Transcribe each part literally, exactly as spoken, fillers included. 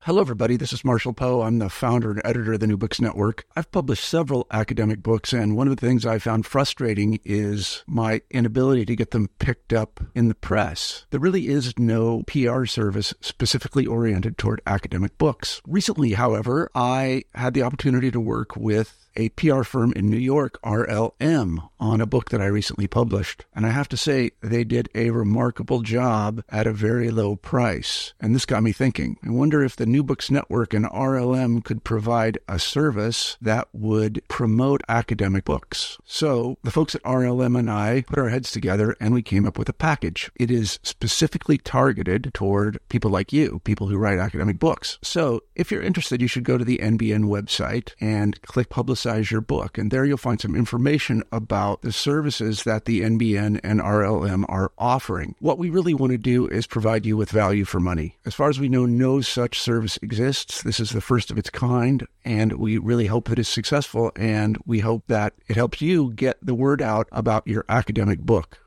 Hello, everybody. This is Marshall Poe. I'm the founder and editor of the New Books Network. I've published several academic books, and one of the things I found frustrating is my inability to get them picked up in the press. There really is no P R service specifically oriented toward academic books. Recently, however, I had the opportunity to work with a P R firm in New York, R L M, on a book that I recently published. And I have to say, they did a remarkable job at a very low price. And this got me thinking. I wonder if the New Books Network and R L M could provide a service that would promote academic books. So the folks at R L M and I put our heads together and we came up with a package. It is specifically targeted toward people like you, people who write academic books. So if you're interested, you should go to the N B N website and click Publicize your book. And there you'll find some information about the services that the N B N and R L M are offering. What we really want to do is provide you with value for money. As far as we know, no such service exists. This is the first of its kind, and we really hope that it's successful, and we hope that it helps you get the word out about your academic book.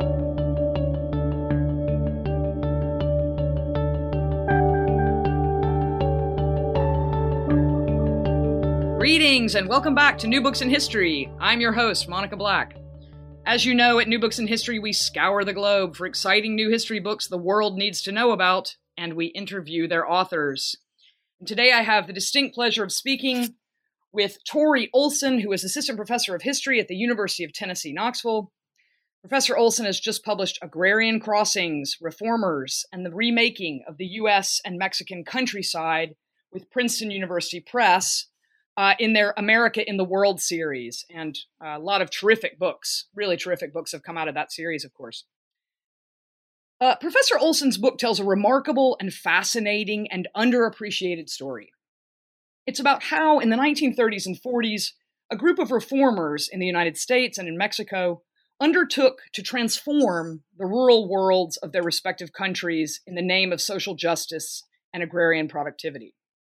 Greetings and welcome back to New Books in History. I'm your host, Monica Black. As you know, at New Books in History, we scour the globe for exciting new history books the world needs to know about, and we interview their authors. And today I have the distinct pleasure of speaking with Tori Olson, who is Assistant Professor of History at the University of Tennessee, Knoxville. Professor Olson has just published Agrarian Crossings, Reformers, and the Remaking of the U S and Mexican Countryside with Princeton University Press, Uh, in their America in the World series. And uh, a lot of terrific books, really terrific books have come out of that series, of course. Uh, Professor Olson's book tells a remarkable and fascinating and underappreciated story. It's about how, in the nineteen thirties and forties, a group of reformers in the United States and in Mexico undertook to transform the rural worlds of their respective countries in the name of social justice and agrarian productivity.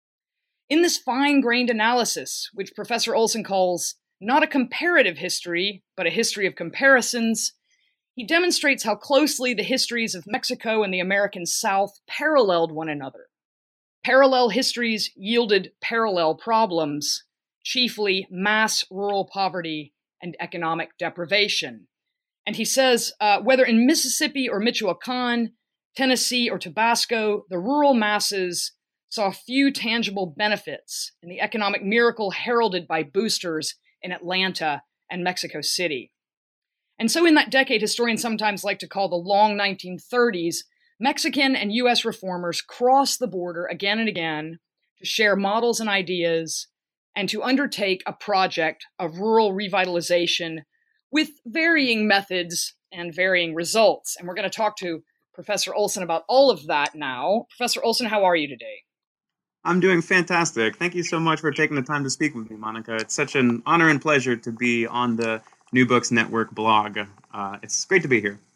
In this fine-grained analysis, which Professor Olson calls not a comparative history, but a history of comparisons, he demonstrates how closely the histories of Mexico and the American South paralleled one another. Parallel histories yielded parallel problems, chiefly mass rural poverty and economic deprivation. And he says, uh, whether in Mississippi or Michoacan, Tennessee or Tabasco, the rural masses saw few tangible benefits in the economic miracle heralded by boosters in Atlanta and Mexico City. And so in that decade, historians sometimes like to call the long nineteen thirties, Mexican and U S reformers crossed the border again and again to share models and ideas and to undertake a project of rural revitalization with varying methods and varying results. And we're going to talk to Professor Olson about all of that now. Professor Olson, how are you today? I'm doing fantastic. Thank you so much for taking the time to speak with me, Monica. It's such an honor and pleasure to be on the New Books Network blog. Uh, it's great to be here.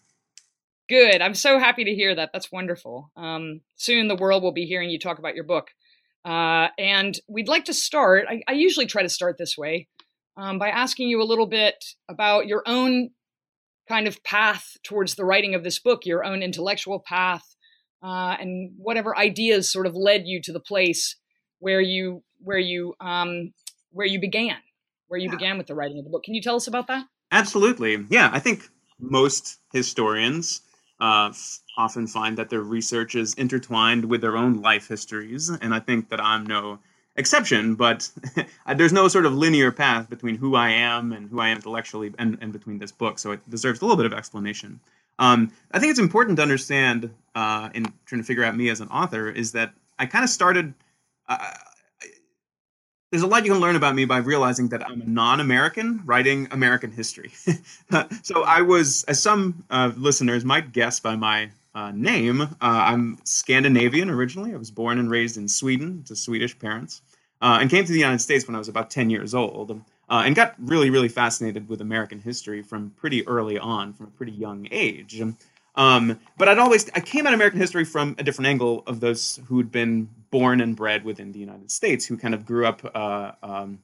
Good. I'm so happy to hear that. That's wonderful. Um, soon the world will be hearing you talk about your book. Uh, and we'd like to start, I, I usually try to start this way, um, by asking you a little bit about your own kind of path towards the writing of this book, your own intellectual path, Uh, and whatever ideas sort of led you to the place where you where you um, where you began, where you yeah. began with the writing of the book. Can you tell us about that? Absolutely. Yeah, I think most historians uh, f- often find that their research is intertwined with their own life histories, and I think that I'm no exception. But there's no sort of linear path between who I am and who I am intellectually, and, and between this book, so it deserves a little bit of explanation. Um, I think it's important to understand uh, in trying to figure out me as an author is that I kind of started, uh, there's a lot you can learn about me by realizing that I'm a non-American writing American history. So I was, as some uh, listeners might guess by my uh, name, uh, I'm Scandinavian originally. I was born and raised in Sweden to Swedish parents, uh, and came to the United States when I was about ten years old. Uh, and got really, really fascinated with American history from pretty early on, from a pretty young age. Um, but I'd always, I came at American history from a different angle of those who'd been born and bred within the United States, who kind of grew up uh, um,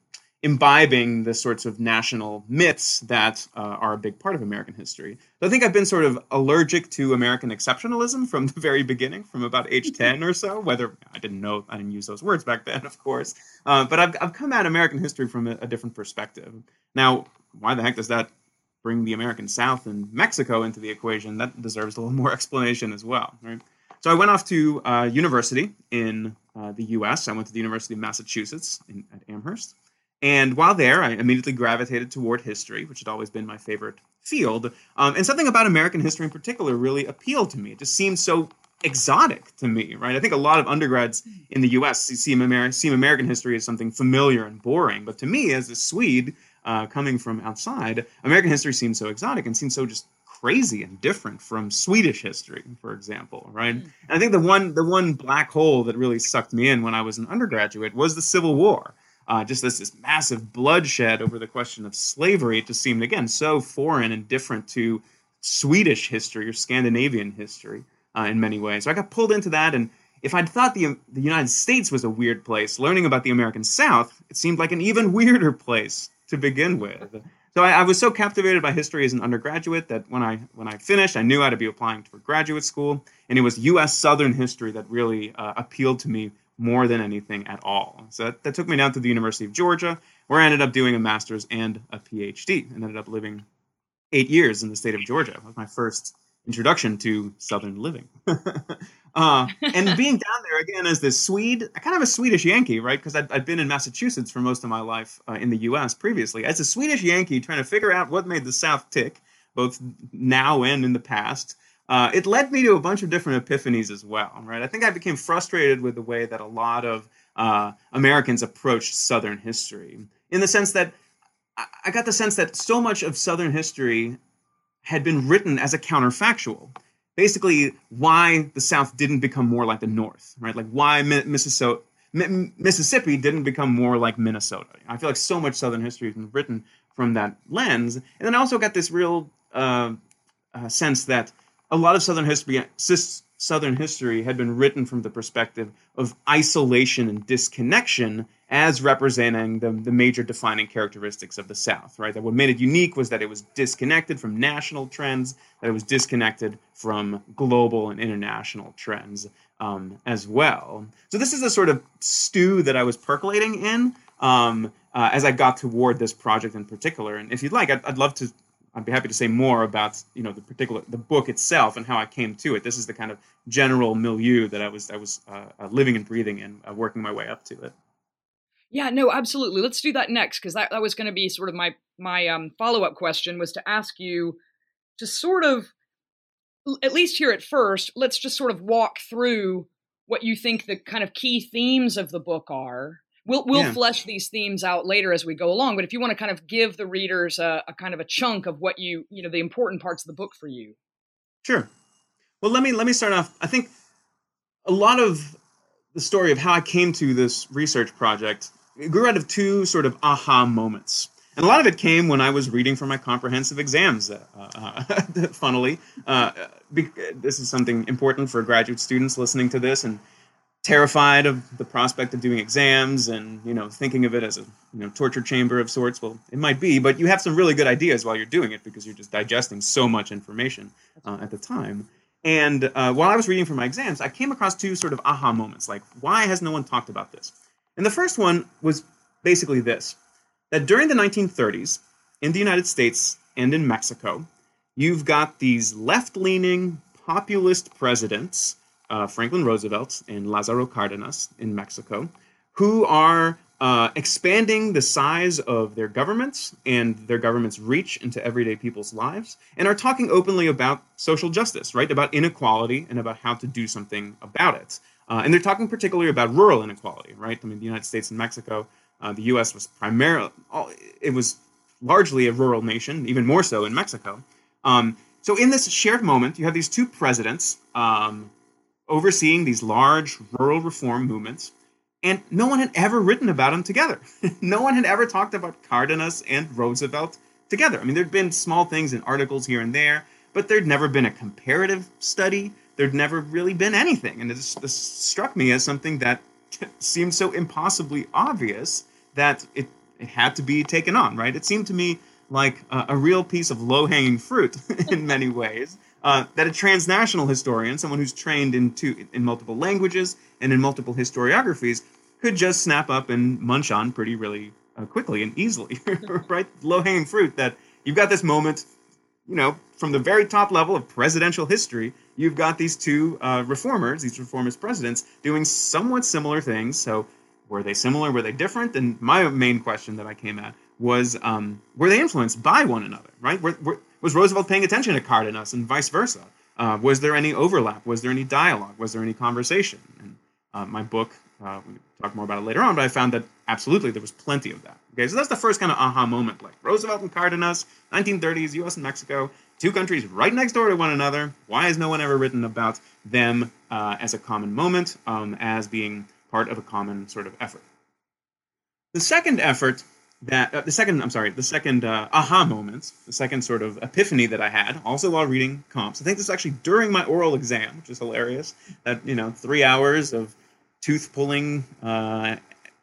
imbibing the sorts of national myths that uh, are a big part of American history. So I think I've been sort of allergic to American exceptionalism from the very beginning, from about age ten or so, whether I didn't know, I didn't use those words back then, of course. Uh, but I've, I've come at American history from a, a different perspective. Now, why the heck does that bring the American South and Mexico into the equation? That deserves a little more explanation as well, right? So I went off to uh, university in uh, the U S. I went to the University of Massachusetts in, at Amherst. And while there, I immediately gravitated toward history, which had always been my favorite field. Um, and something about American history in particular really appealed to me. It just seemed so exotic to me, right? I think a lot of undergrads in the U S see American, see American history as something familiar and boring. But to me, as a Swede uh, coming from outside, American history seemed so exotic and seemed so just crazy and different from Swedish history, for example, right? And I think the one the one black hole that really sucked me in when I was an undergraduate was the Civil War. Uh, just this, this massive bloodshed over the question of slavery. It just seemed, again, so foreign and different to Swedish history or Scandinavian history uh, in many ways. So I got pulled into that, and if I'd thought the, the United States was a weird place, learning about the American South, it seemed like an even weirder place to begin with. So I, I was so captivated by history as an undergraduate that when I when I finished, I knew I'd be applying for graduate school, and it was U S Southern history that really uh, appealed to me more than anything at all. So that, that took me down to the University of Georgia, where I ended up doing a master's and a PhD, and ended up living eight years in the state of Georgia. It was my first introduction to Southern living. uh, and being down there, again, as this Swede, I kind of a Swedish Yankee, right? Because I'd, I'd been in Massachusetts for most of my life uh, in the U S previously. As a Swedish Yankee trying to figure out what made the South tick, both now and in the past, Uh, it led me to a bunch of different epiphanies as well, right? I think I became frustrated with the way that a lot of uh, Americans approached Southern history, in the sense that I got the sense that so much of Southern history had been written as a counterfactual. Basically, why the South didn't become more like the North, right? Like why Mississippi, Mississippi didn't become more like Minnesota. I feel like so much Southern history has been written from that lens. And then I also got this real uh, uh, sense that a lot of Southern history, Southern history had been written from the perspective of isolation and disconnection as representing the, the major defining characteristics of the South, right? That what made it unique was that it was disconnected from national trends, that it was disconnected from global and international trends um, as well. So this is the sort of stew that I was percolating in um, uh, as I got toward this project in particular. And if you'd like, I'd, I'd love to I'd be happy to say more about, you know, the particular the book itself and how I came to it. This is the kind of general milieu that I was I was uh, living and breathing in, uh, working my way up to it. Yeah, no, absolutely. Let's do that next, because that, that was going to be sort of my my um, follow-up question, was to ask you to sort of, at least here at first, let's just sort of walk through what you think the kind of key themes of the book are. We'll we'll yeah. flesh these themes out later as we go along, but if you want to kind of give the readers a, a kind of a chunk of what you, you know, the important parts of the book for you. Sure. Well, let me let me start off. I think a lot of the story of how I came to this research project, it grew out of two sort of aha moments. And a lot of it came when I was reading for my comprehensive exams, uh, uh, funnily. Uh, be- this is something important for graduate students listening to this and terrified of the prospect of doing exams and, you know, thinking of it as a, you know, torture chamber of sorts. Well, it might be, but you have some really good ideas while you're doing it because you're just digesting so much information uh, at the time. And uh, while I was reading for my exams, I came across two sort of aha moments, like, why has no one talked about this? And the first one was basically this, that during the nineteen thirties, in the United States and in Mexico, you've got these left-leaning populist presidents, Uh, Franklin Roosevelt and Lázaro Cárdenas in Mexico, who are uh, expanding the size of their governments and their government's reach into everyday people's lives, and are talking openly about social justice, right? About inequality and about how to do something about it. Uh, and they're talking particularly about rural inequality, right? I mean, the United States and Mexico, uh, the U S was primarily, it was largely a rural nation, even more so in Mexico. Um, so in this shared moment, you have these two presidents, um, overseeing these large rural reform movements, and no one had ever written about them together. No one had ever talked about Cárdenas and Roosevelt together. I mean, there'd been small things in articles here and there, but there'd never been a comparative study. There'd never really been anything. And this, this struck me as something that seemed so impossibly obvious that it it had to be taken on, right? It seemed to me like a, a real piece of low-hanging fruit in many ways, uh, that a transnational historian, someone who's trained in, two, in multiple languages and in multiple historiographies, could just snap up and munch on pretty really uh, quickly and easily, right? Low-hanging fruit that you've got this moment, you know, from the very top level of presidential history, you've got these two uh, reformers, these reformist presidents, doing somewhat similar things. So were they similar? Were they different? And my main question that I came at was, um, were they influenced by one another, right? Were, were, was Roosevelt paying attention to Cardenas and vice versa? Uh, was there any overlap? Was there any dialogue? Was there any conversation? And uh, my book, uh, we can talk more about it later on, but I found that absolutely there was plenty of that. Okay, so that's the first kind of aha moment, like Roosevelt and Cardenas, nineteen thirties, U S and Mexico, two countries right next door to one another. Why has no one ever written about them uh, as a common moment, um, as being part of a common sort of effort? The second effort that, uh, the second, I'm sorry, the second uh, aha moment, the second sort of epiphany that I had, also while reading Comps, I think this is actually during my oral exam, which is hilarious, that, you know, three hours of tooth-pulling uh,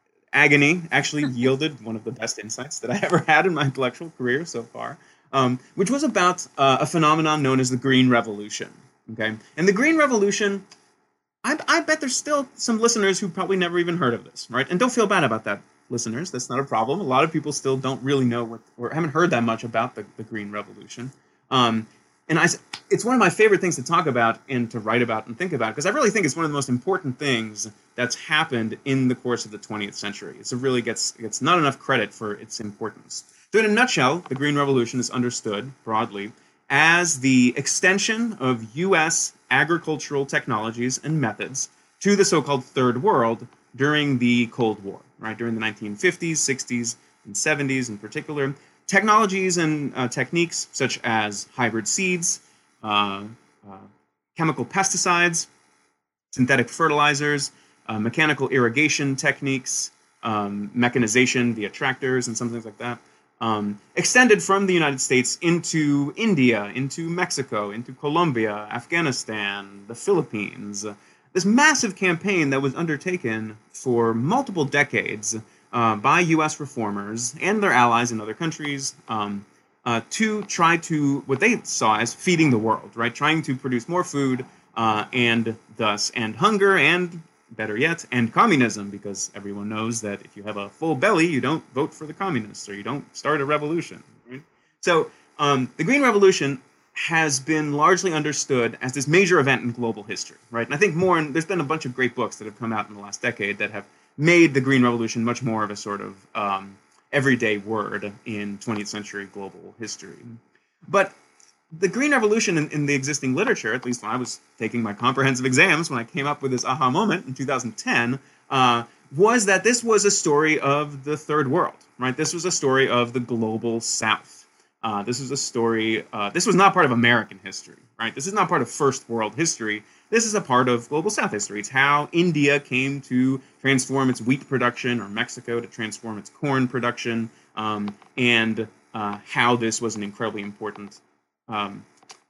agony actually yielded one of the best insights that I ever had in my intellectual career so far, um, which was about uh, a phenomenon known as the Green Revolution. Okay, and the Green Revolution, I, I bet there's still some listeners who probably never even heard of this, right? And don't feel bad about that, listeners. That's not a problem. A lot of people still don't really know what, or haven't heard that much about the, the Green Revolution. Um, and I, it's one of my favorite things to talk about and to write about and think about, because I really think it's one of the most important things that's happened in the course of the twentieth century. It really gets, gets not enough credit for its importance. So in a nutshell, the Green Revolution is understood broadly as the extension of U S agricultural technologies and methods to the so-called Third World during the Cold War, right? During the nineteen fifties, sixties, and seventies in particular. Technologies and uh, techniques such as hybrid seeds, uh, uh, chemical pesticides, synthetic fertilizers, uh, mechanical irrigation techniques, um, mechanization via tractors and some things like that, um, extended from the United States into India, into Mexico, into Colombia, Afghanistan, the Philippines. This massive campaign that was undertaken for multiple decades uh, by U S reformers and their allies in other countries um, uh, to try to, what they saw as feeding the world, right? Trying to produce more food uh, and thus end hunger and, better yet, end communism, because everyone knows that if you have a full belly, you don't vote for the communists or you don't start a revolution, right? So um, the Green Revolution has been largely understood as this major event in global history, right? And I think more, and there's been a bunch of great books that have come out in the last decade that have made the Green Revolution much more of a sort of um, everyday word in twentieth century global history. But the Green Revolution in, in the existing literature, at least when I was taking my comprehensive exams, when I came up with this aha moment in two thousand ten, uh, was that this was a story of the Third World, right? This was a story of the global South. Uh, this was a story, uh, this was not part of American history, right? This is not part of First World history. This is a part of Global South history. It's how India came to transform its wheat production, or Mexico to transform its corn production, um, and uh, how this was an incredibly important um,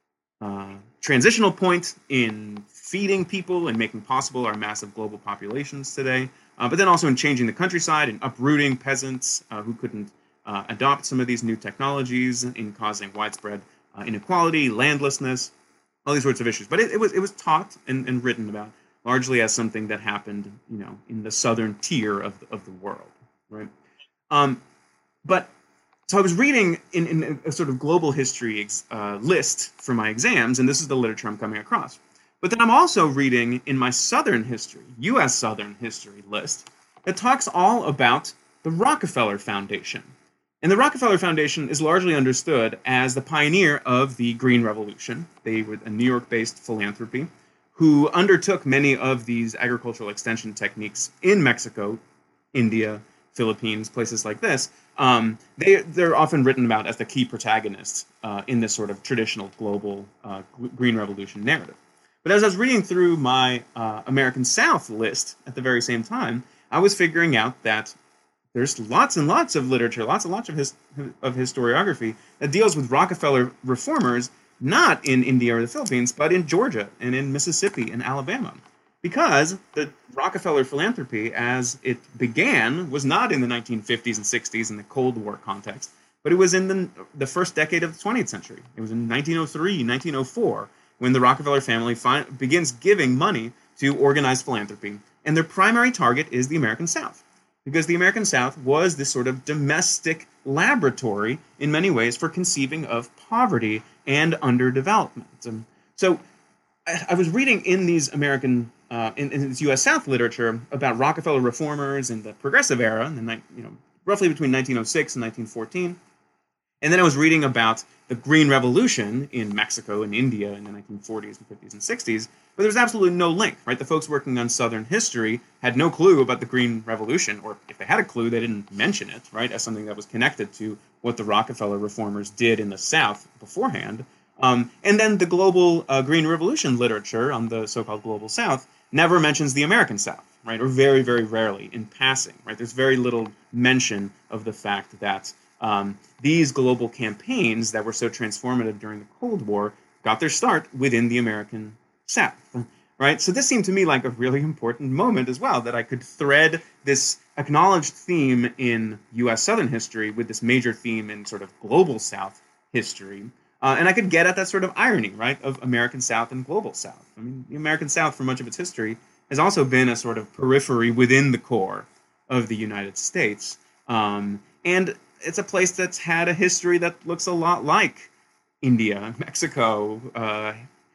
uh, transitional point in feeding people and making possible our massive global populations today, uh, but then also in changing the countryside and uprooting peasants uh, who couldn't Uh, adopt some of these new technologies, in causing widespread uh, inequality, landlessness, all these sorts of issues. But it, it was it was taught and, and written about largely as something that happened, you know, in the southern tier of the, of the world, right? Um, but so I was reading in, in a sort of global history uh, list for my exams, and this is the literature I'm coming across. But then I'm also reading in my Southern history, U S Southern history list, that talks all about the Rockefeller Foundation. And the Rockefeller Foundation is largely understood as the pioneer of the Green Revolution. They were a New York-based philanthropy who undertook many of these agricultural extension techniques in Mexico, India, Philippines, places like this. Um, they, they're often written about as the key protagonists uh, in this sort of traditional global uh, Green Revolution narrative. But as I was reading through my uh, American South list at the very same time, I was figuring out that there's lots and lots of literature, lots and lots of, his, of historiography that deals with Rockefeller reformers, not in India or the Philippines, but in Georgia and in Mississippi and Alabama. because the Rockefeller philanthropy, as it began, was not in the nineteen fifties and sixties in the Cold War context, but it was in the, the first decade of the twentieth century. It was in nineteen oh three, nineteen oh four, when the Rockefeller family fi- begins giving money to organized philanthropy. And their primary target is the American South, because the American South was this sort of domestic laboratory in many ways for conceiving of poverty and underdevelopment. And so I, I was reading in these American, uh, in, in this U S South literature about Rockefeller reformers in the Progressive era, in the, you know, roughly between nineteen oh six and nineteen fourteen. And then I was reading about the Green Revolution in Mexico and India in the nineteen forties and fifties and sixties, but there's absolutely no link, right? The folks working on Southern history had no clue about the Green Revolution, or if they had a clue, they didn't mention it, right, as something that was connected to what the Rockefeller reformers did in the South beforehand. Um, and then the global uh, Green Revolution literature on the so-called Global South never mentions the American South, right, or very, very rarely in passing, right? There's very little mention of the fact that um, these global campaigns that were so transformative during the Cold War got their start within the American South, right? So this seemed to me like a really important moment as well, that I could thread this acknowledged theme in U S Southern history with this major theme in sort of global South history. Uh, and I could get at that sort of irony, right, of American South and global South. I mean, the American South, for much of its history, has also been a sort of periphery within the core of the United States. Um, and it's a place that's had a history that looks a lot like India, Mexico, uh,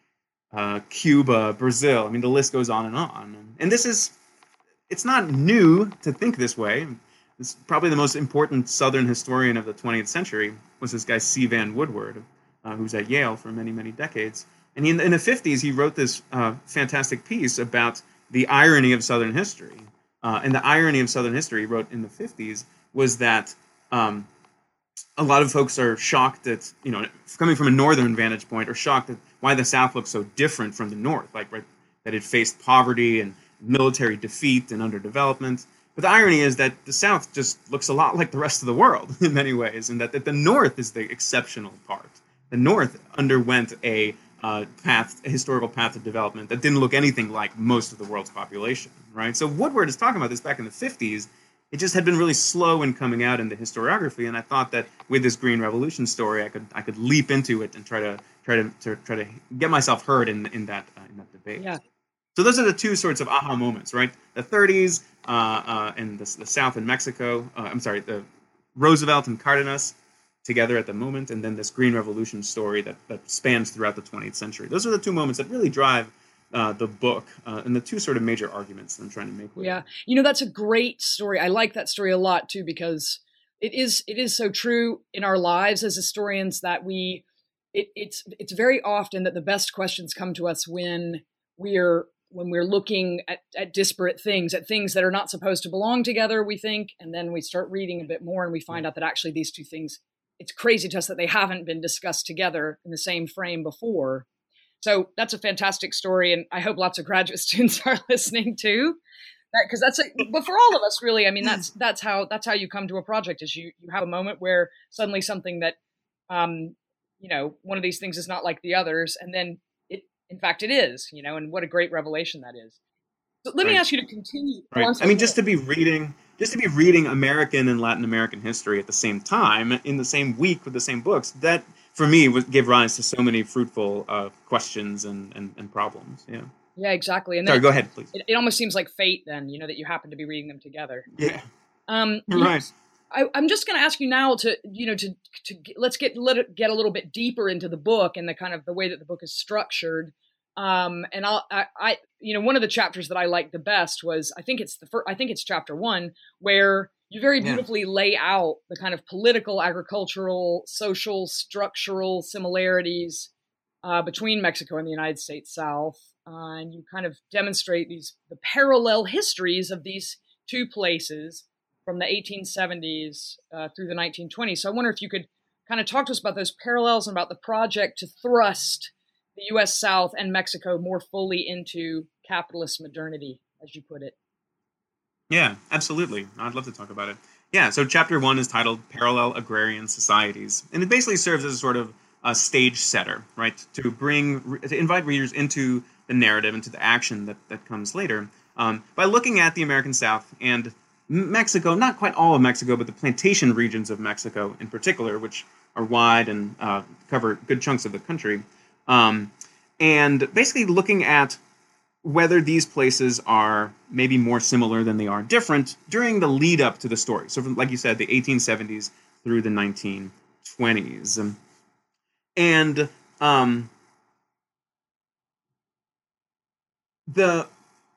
uh, Cuba, Brazil. I mean, the list goes on and on. And this is, it's not new to think this way. This, probably the most important Southern historian of the twentieth century was this guy C. Vann Woodward, uh, who was at Yale for many, many decades. And he, in, in the fifties, he wrote this uh, fantastic piece about the irony of Southern history. Uh, and the irony of Southern history, he wrote in the fifties, was that um, a lot of folks are shocked that, you know, coming from a Northern vantage point, are shocked at why the South looks so different from the North, like, right, that it faced poverty and military defeat and underdevelopment. But the irony is that the South just looks a lot like the rest of the world in many ways, and that, that the North is the exceptional part. The North underwent a uh, path, a historical path of development that didn't look anything like most of the world's population, right? So Woodward is talking about this back in the fifties. It just had been really slow in coming out in the historiography, and I thought that with this Green Revolution story, I could I could leap into it and try to try to, to try to get myself heard in in that uh, in that debate. Yeah. So those are the two sorts of aha moments, right? The thirties uh, uh, and the, the South and Mexico. Uh, I'm sorry, the Roosevelt and Cardenas together at the moment, and then this Green Revolution story that, that spans throughout the twentieth century. Those are the two moments that really drive uh, the book uh, and the two sort of major arguments that I'm trying to make with yeah. it. You know, that's a great story. I like that story a lot, too, because it is it is so true in our lives as historians that we, it, it's it's very often that the best questions come to us when we're when we're looking at, at disparate things, at things that are not supposed to belong together, we think, and then we start reading a bit more and we find yeah. out that actually these two things, it's crazy to us that they haven't been discussed together in the same frame before. So that's a fantastic story, and I hope lots of graduate students are listening too, because that, that's a, but for all of us, really, I mean, that's that's how that's how you come to a project, is you you have a moment where suddenly something that, um, you know, one of these things is not like the others, and then it, in fact, it is, you know, and what a great revelation that is. So let right. me ask you to continue. Right. I mean, just to be reading. Just to be reading American and Latin American history at the same time, in the same week with the same books, that, for me, would give rise to so many fruitful uh, questions and, and, and problems. Yeah. Yeah, exactly. And Sorry, then go ahead, please. It, it almost seems like fate then, you know, that you happen to be reading them together. Yeah. Um, right. I, I'm just going to ask you now to, you know, to, to let's get, let it get a little bit deeper into the book and the kind of the way that the book is structured. Um, and I'll, I, I, you know, one of the chapters that I liked the best was, I think it's the first, I think it's chapter one, where you very beautifully yeah. lay out the kind of political, agricultural, social, structural similarities uh, between Mexico and the United States South. Uh, and you kind of demonstrate these, the parallel histories of these two places from the eighteen seventies uh, through the nineteen twenties. So I wonder if you could kind of talk to us about those parallels and about the project to thrust the U S South and Mexico more fully into capitalist modernity, as you put it. Yeah, absolutely. I'd love to talk about it. Yeah, so chapter one is titled Parallel Agrarian Societies, and it basically serves as a sort of a stage setter, right? To bring, to invite readers into the narrative, into the action that, that comes later, um, by looking at the American South and Mexico, not quite all of Mexico, but the plantation regions of Mexico in particular, which are wide and uh, cover good chunks of the country, um, and basically looking at whether these places are maybe more similar than they are different during the lead up to the story. So, from, like you said, the eighteen seventies through the nineteen twenties. And um, the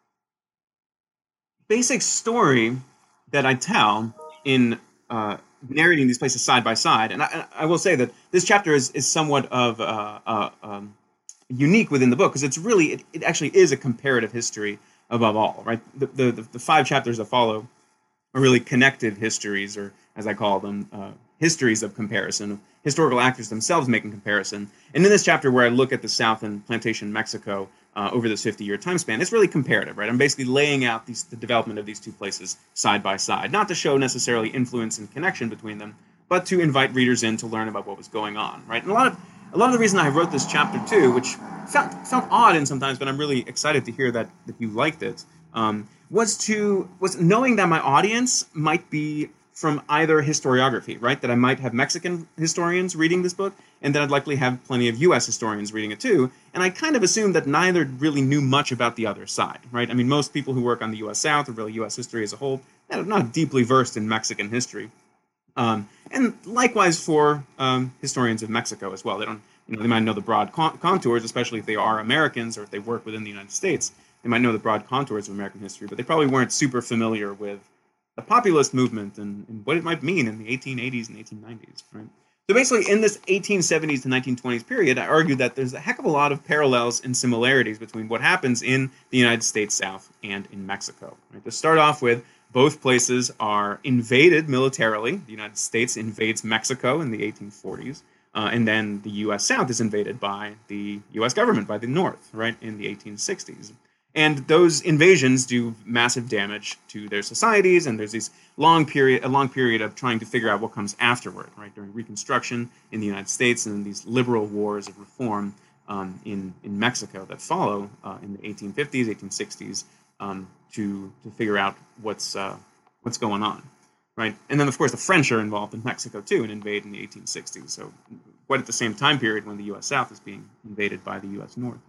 basic story that I tell in uh, narrating these places side by side, and I, I will say that this chapter is, is somewhat of uh, uh, um, unique within the book, because it's really, it, it actually is a comparative history above all, right? The, the, the five chapters that follow are really connective histories, or as I call them, uh, histories of comparison, historical actors themselves making comparison. And in this chapter where I look at the South and plantation Mexico uh, over this fifty-year time span, it's really comparative, right? I'm basically laying out these, the development of these two places side by side, not to show necessarily influence and connection between them, but to invite readers in to learn about what was going on, right? And a lot of a lot of the reason I wrote this chapter too, which felt, felt odd in sometimes, but I'm really excited to hear that, that you liked it, um, was to was knowing that my audience might be from either historiography, right? That I might have Mexican historians reading this book, and that I'd likely have plenty of U S historians reading it too. And I kind of assumed that neither really knew much about the other side, right? I mean, most people who work on the U S South, or really U S history as a whole, are not deeply versed in Mexican history. Um, and likewise for um, historians of Mexico as well. They don't, you know, they might know the broad con- contours, especially if they are Americans or if they work within the United States. They might know the broad contours of American history, but they probably weren't super familiar with the populist movement and, and what it might mean in the eighteen eighties and eighteen nineties, right? So basically, in this eighteen seventies to nineteen twenties period, I argue that there's a heck of a lot of parallels and similarities between what happens in the United States South and in Mexico. Right? To start off with, both places are invaded militarily. The United States invades Mexico in the eighteen forties, uh, and then the U S South is invaded by the U S government, by the North, right, in the eighteen sixties. And those invasions do massive damage to their societies, and there's these long period, a long period of trying to figure out what comes afterward, right, during Reconstruction in the United States, and these liberal wars of reform um, in in Mexico that follow uh, in the eighteen fifties, eighteen sixties. Um, to to figure out what's uh, what's going on, right? And then, of course, the French are involved in Mexico, too, and invade in the eighteen sixties. So quite at the same time period when the U S South is being invaded by the U S North.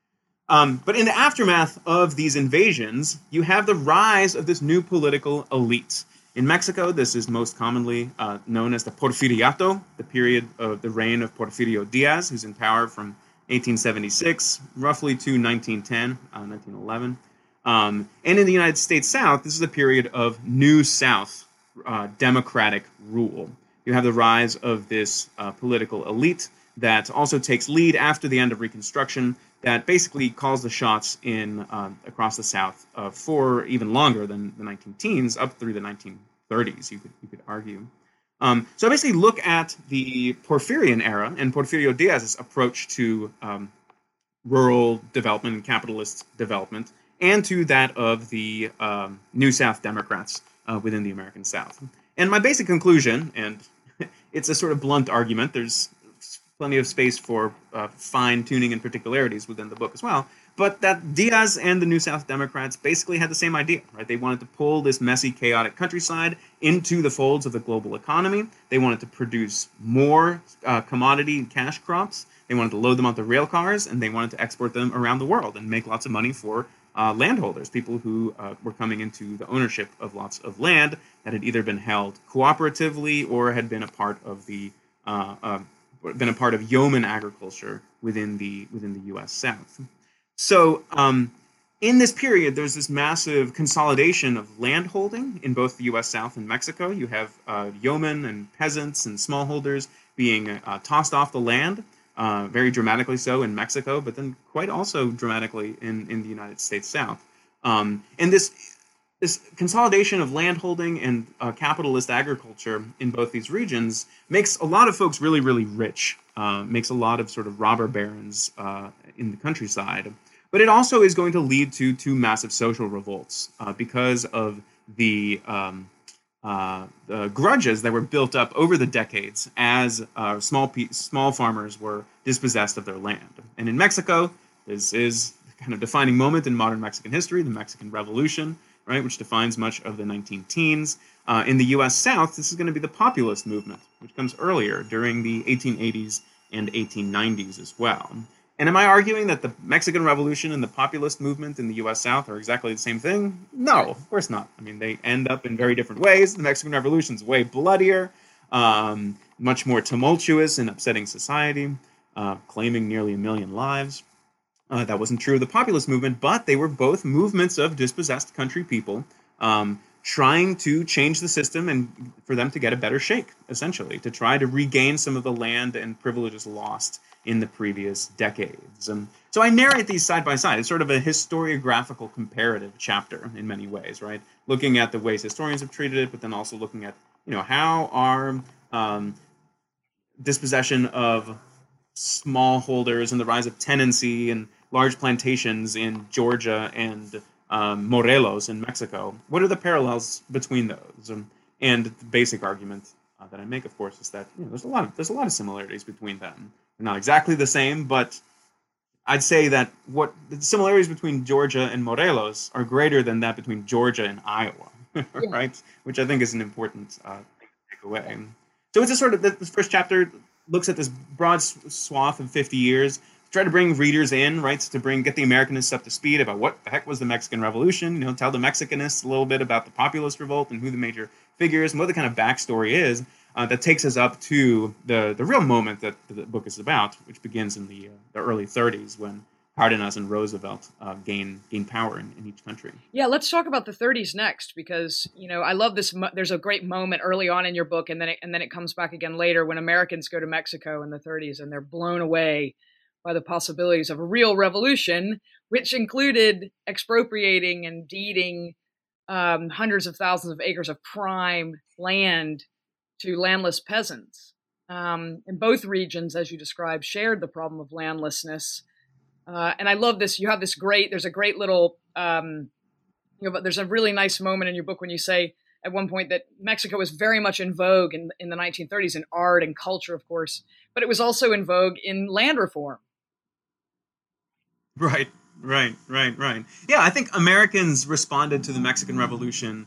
Um, but in the aftermath of these invasions, you have the rise of this new political elite. In Mexico, this is most commonly uh, known as the Porfiriato, the period of the reign of Porfirio Diaz, who's in power from eighteen seventy-six roughly to nineteen ten, uh, nineteen eleven. Um, and in the United States South, this is a period of New South uh, democratic rule. You have the rise of this uh, political elite that also takes lead after the end of Reconstruction, that basically calls the shots in uh, across the South uh, for even longer than the nineteen teens, up through the nineteen thirties, you could you could argue. Um, so I basically look at the Porfirian era and Porfirio Diaz's approach to um, rural development and capitalist development, and to that of the um, New South Democrats uh, within the American South. And my basic conclusion, and it's a sort of blunt argument, there's plenty of space for uh, fine-tuning and particularities within the book as well, but that Diaz and the New South Democrats basically had the same idea, right? They wanted to pull this messy, chaotic countryside into the folds of the global economy. They wanted to produce more uh, commodity and cash crops. They wanted to load them onto rail cars, and they wanted to export them around the world and make lots of money for uh, landholders, people who uh, were coming into the ownership of lots of land that had either been held cooperatively or had been a part of the uh, uh, been a part of yeoman agriculture within the within the U S South. So um, in this period, there's this massive consolidation of landholding in both the U S South and Mexico. You have uh, yeomen and peasants and smallholders being uh, tossed off the land, uh, very dramatically so in Mexico, but then quite also dramatically in, in the United States South. Um, and this This consolidation of landholding and uh, capitalist agriculture in both these regions makes a lot of folks really, really rich, uh, makes a lot of sort of robber barons uh, in the countryside. But it also is going to lead to two massive social revolts uh, because of the um, uh, the grudges that were built up over the decades as uh, small pe- small farmers were dispossessed of their land. And in Mexico, this is the kind of defining moment in modern Mexican history, the Mexican Revolution, right, which defines much of the nineteen teens. Uh, in the U S South, this is going to be the populist movement, which comes earlier during the eighteen eighties and eighteen nineties as well. And am I arguing that the Mexican Revolution and the populist movement in the U S South are exactly the same thing? No, of course not. I mean, they end up in very different ways. The Mexican Revolution is way bloodier, um, much more tumultuous and upsetting society, uh, claiming nearly a million lives. Uh, that wasn't true of the populist movement, but they were both movements of dispossessed country people um, trying to change the system and for them to get a better shake, essentially, to try to regain some of the land and privileges lost in the previous decades. Um, so I narrate these side by side. It's sort of a historiographical comparative chapter in many ways, right? Looking at the ways historians have treated it, but then also looking at, you know, how our um, dispossession of smallholders and the rise of tenancy and large plantations in Georgia and um, Morelos in Mexico. What are the parallels between those? Um, and the basic argument uh, that I make, of course, is that you know, there's a lot of there's a lot of similarities between them. They're not exactly the same, but I'd say that what the similarities between Georgia and Morelos are greater than that between Georgia and Iowa, right? Yeah. Which I think is an important uh, thing to take away. So it's a sort of this first chapter looks at this broad swath of fifty years. Try to bring readers in, right, to bring get the Americanists up to speed about what the heck was the Mexican Revolution, you know, tell the Mexicanists a little bit about the populist revolt and who the major figures and what the kind of backstory is uh, that takes us up to the, the real moment that the book is about, which begins in the, uh, the early thirties when Cardenas and Roosevelt uh, gain gain power in, in each country. Yeah, let's talk about the thirties next because, you know, I love this. Mo- there's a great moment early on in your book and then it, and then it comes back again later when Americans go to Mexico in the thirties and they're blown away by the possibilities of a real revolution, which included expropriating and deeding um, hundreds of thousands of acres of prime land to landless peasants. Um, and both regions, as you described, shared the problem of landlessness. Uh, and I love this. You have this great, there's a great little, um, you know, but there's a really nice moment in your book when you say at one point that Mexico was very much in vogue in, in the nineteen thirties in art and culture, of course, but it was also in vogue in land reform. Right, right, right, right. Yeah, I think Americans responded to the Mexican Revolution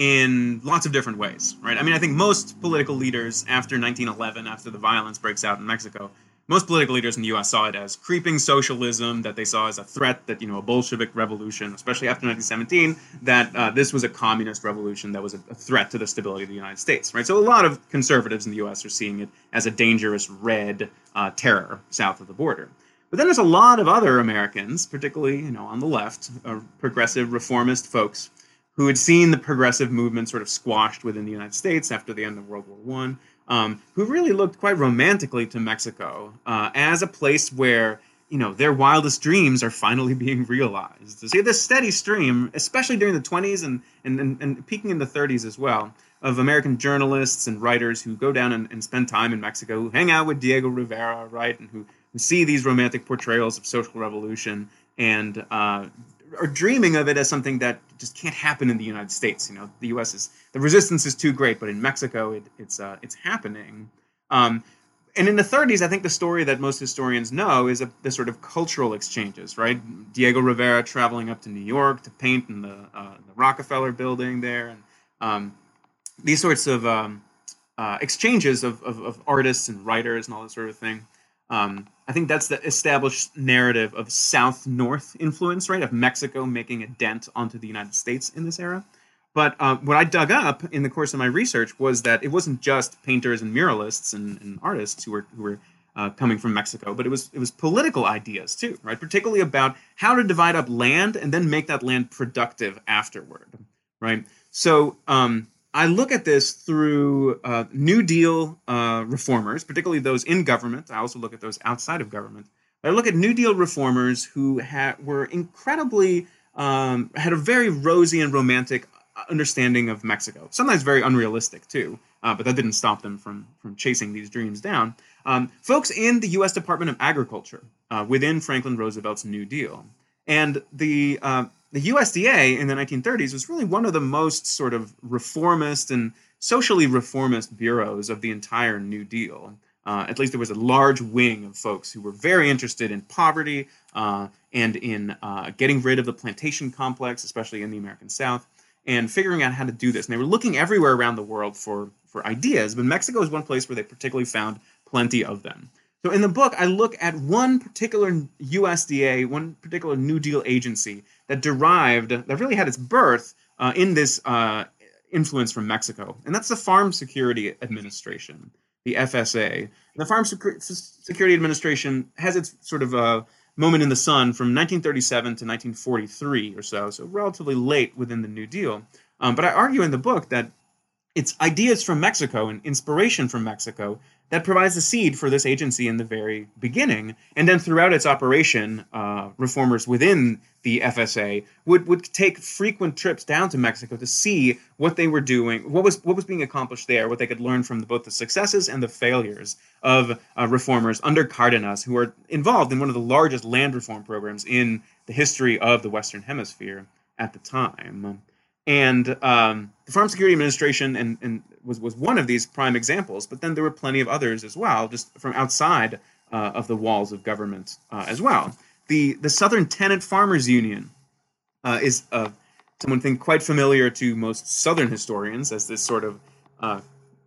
in lots of different ways, right? I mean, I think most political leaders after nineteen eleven, after the violence breaks out in Mexico, most political leaders in the U S saw it as creeping socialism, that they saw as a threat, that, you know, a Bolshevik revolution, especially after nineteen seventeen, that uh, this was a communist revolution that was a, a threat to the stability of the United States, right? So a lot of conservatives in the U S are seeing it as a dangerous red uh, terror south of the border. But then there's a lot of other Americans, particularly, you know, on the left, uh, progressive reformist folks, who had seen the progressive movement sort of squashed within the United States after the end of World War One, um, who really looked quite romantically to Mexico uh, as a place where, you know, their wildest dreams are finally being realized. To see this steady stream, especially during the twenties and, and, and, and peaking in the thirties as well, of American journalists and writers who go down and, and spend time in Mexico, who hang out with Diego Rivera, right, and who who see these romantic portrayals of social revolution and uh, are dreaming of it as something that just can't happen in the United States. You know, the U S is, the resistance is too great, but in Mexico, it, it's uh, it's happening. Um, and in the thirties, I think the story that most historians know is a, the sort of cultural exchanges, right? Diego Rivera traveling up to New York to paint in the, uh, the Rockefeller building there, and um, these sorts of um, uh, exchanges of, of, of artists and writers and all that sort of thing. Um, I think that's the established narrative of South-North influence, right, of Mexico making a dent onto the United States in this era. But uh, what I dug up in the course of my research was that it wasn't just painters and muralists and, and artists who were who were uh, coming from Mexico, but it was it was political ideas too, right, particularly about how to divide up land and then make that land productive afterward, right? So um, I look at this through uh, New Deal uh, reformers, particularly those in government. I also look at those outside of government. I look at New Deal reformers who ha- were incredibly, um, had a very rosy and romantic understanding of Mexico. Sometimes very unrealistic too, uh, but that didn't stop them from, from chasing these dreams down. Um, folks in the U S Department of Agriculture uh, within Franklin Roosevelt's New Deal. And the uh, the U S D A in the nineteen thirties was really one of the most sort of reformist and socially reformist bureaus of the entire New Deal. Uh, at least there was a large wing of folks who were very interested in poverty uh, and in uh, getting rid of the plantation complex, especially in the American South, and figuring out how to do this. And they were looking everywhere around the world for, for ideas, but Mexico is one place where they particularly found plenty of them. So in the book, I look at one particular U S D A, one particular New Deal agency that derived, that really had its birth uh, in this uh, influence from Mexico. And that's the Farm Security Administration, the F S A. And the Farm Security Administration has its sort of a moment in the sun from nineteen thirty-seven to nineteen forty-three or so, so relatively late within the New Deal. Um, but I argue in the book that it's ideas from Mexico and inspiration from Mexico that provides the seed for this agency in the very beginning. And then throughout its operation, uh, reformers within the F S A would, would take frequent trips down to Mexico to see what they were doing, what was what was being accomplished there, what they could learn from both the successes and the failures of uh, reformers under Cárdenas, who are involved in one of the largest land reform programs in the history of the Western Hemisphere at the time. And um, the Farm Security Administration and, and was, was one of these prime examples, but then there were plenty of others as well, just from outside uh, of the walls of government uh, as well. The, the Southern Tenant Farmers Union uh, is uh, someone think quite familiar to most Southern historians as this sort of uh,